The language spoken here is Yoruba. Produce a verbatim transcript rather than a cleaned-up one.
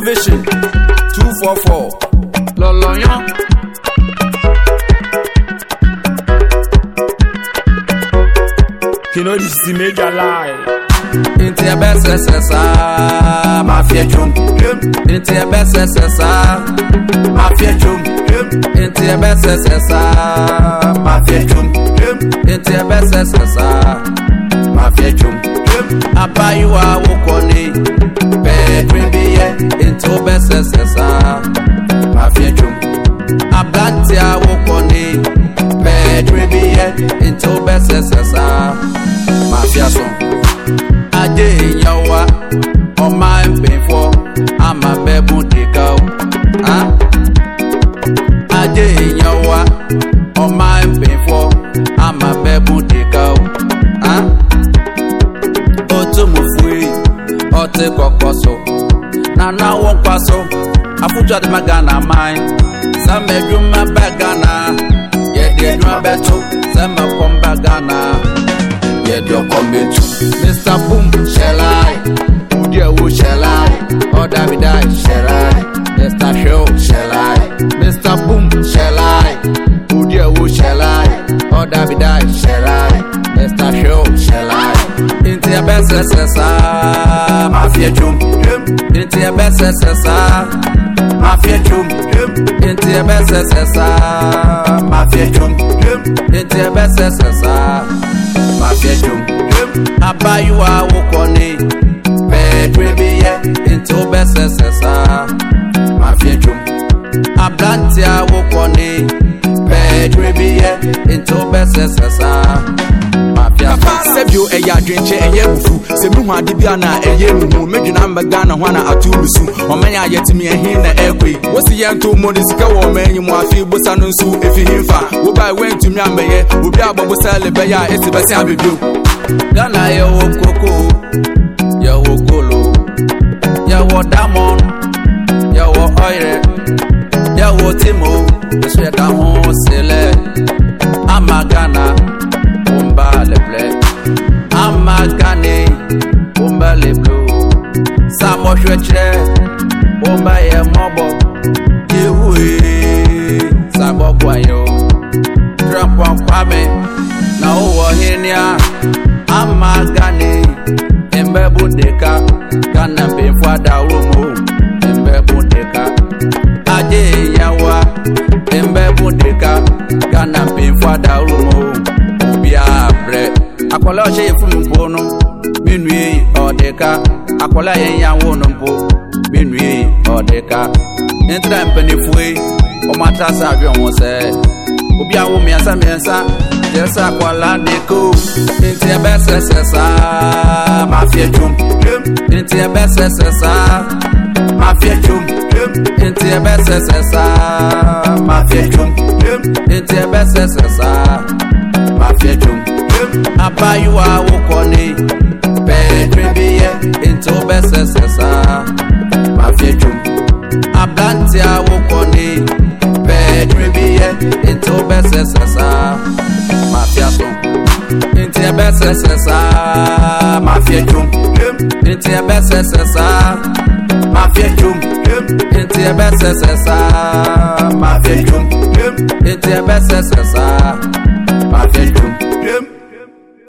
Vision two four four Loloyon. You know this is the major lie. Into your best S S R, mafia chum. Into your best S S R, mafia chum. Into your best S S R, mafia chum. Into your best S S R, mafia chum. Apa you are wokoni, bedroom be into best S S R, mafia chum. Ablantia wokoni, bedroom be into best S S R, mafia song. Aje yawa on my painful I'm a bebu dikao ah Aje yawa on my painful I'm a bebu dikao ah Otu mufui ote kokoso na na won kwaso afuja de magana mine Same djuma bagana ye de djuma beto same komba gana yeah, you're coming to Mister Boom, shall I? Who dear, who shall I? Oh, David, I shall I? Mister Show, shall I? Mister Boom, shall I? Who dear, who shall I? Oh, David, I shall I? Mister Show, shall I? Into your best S S R, mafia chum. Into your best S S R, mafia chum. Into your best S S R, mafia chum. Into your best S S R. Mafia chum, Aba you are wokoni, bedroom be into best S S R. Mafia chum, Ablantia wokoni, bedroom be into best S S R. Mafia said you a ya drink a yefu, Semu Dibiana, a yemu, Medina Magana, Wana Atubusu, or many are yet to me a hina equi. What's the young two Modisca or many more feel Bosanusu if you hinfa? Would I went to Miambe, would be able to sell a bear, it's the best I will do. Dana yo coco, yo golo, yo damon, yo oil, yo timo, the sweat down home, sele, Amagana. Bomba le blé, Amagane, bomba le blue. Samo chweche, bomba ye mobo. Yewe, sabo boyo. Trampo kwame, na uwo hinia. Amagane, embe bundeka, kana befwa da umo. Embe bundeka, aje yawa. Embe bundeka, kana befwa da umo. Akola she fun pono minui odeka akola yen ya wono mpo minui odeka entra mpani fue o mata sa adwo won se obi awo miasa miasa desa akola neko enti e best sesa mafia chum enti e best sesa mafia chum enti e best sesa mafia chum enti e best sesa mafia chum Aba you are wokoni, bedroom be into best S S R. Mafia chum, Ablantia wokoni, bedroom be into best S S R. Mafia song, into your best S S R. Mafia chum, into your best S S R. Mafia chum, into your best S S R. Mafia chum, into your best S S R. Mafia chum.